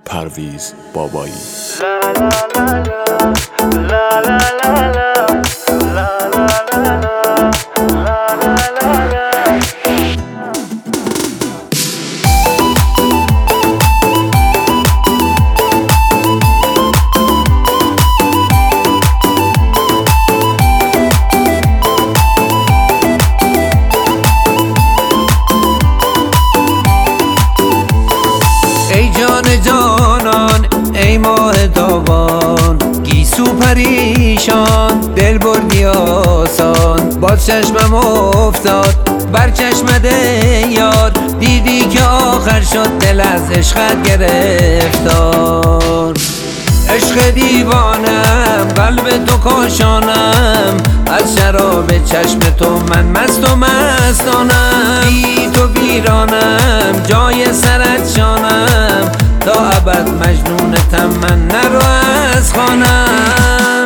پرویز بابایی. ای جان جانان ای ماه تابان، گیسو پریشان دل بردی آسان. باز چشمم افتاد بر چشمت یار، دیدی که آخر شد دل از عشقت گرفتار. عشق دیوانم قلب تو کاشانم، از شراب چشم تو من مست و مستانم. بی تو ویرانم جای سرت شانم، تا ابد مجنونتم من نرو از خانم.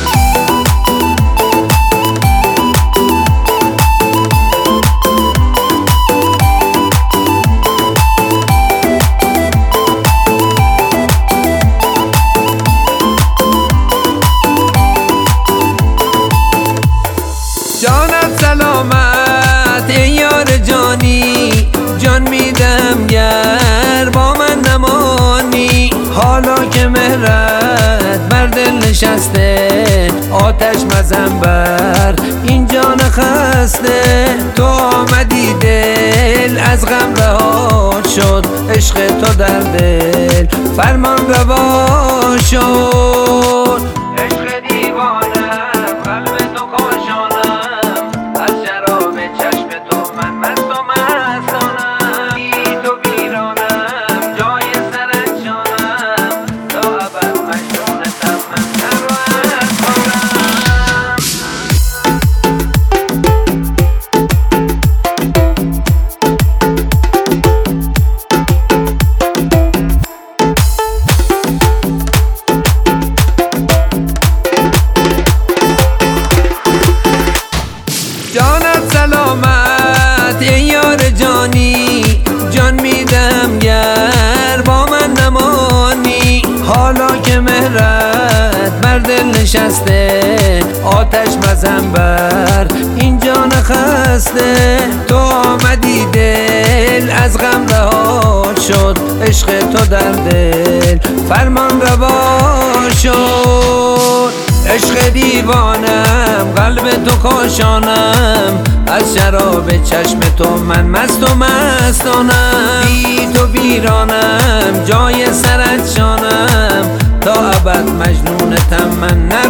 جانت سلامت ای یار جانی، جان میدم گر با من نمانی. حالا که مهرت بر دل نشسته، آتش مزن بر این جان خسته. تو آمدی دل از غم رها شد، عشق تو در دل فرمان روا شد. عشق دیوانم قلب تو کاشانم، از شراب چشم تو من مست و مستانم. بی تو ویرانم جای سرت شانم، تا ابد مجنونتم من نرو از خانم. جانت سلامت ای یار جانی، جان میدم گر با من نمانی. حالا که مهرت بر دل نشسته، آتش مزن بر این جان خسته. تو آمدی دل از غم رها شد، عشق تو در دل فرمان روا شد. عشق دیوانم قلب تو کاشانم، از شراب چشم تو من مست و مستانم. بی تو ویرانم جای سرت شانم، تا ابد مجنونتم من.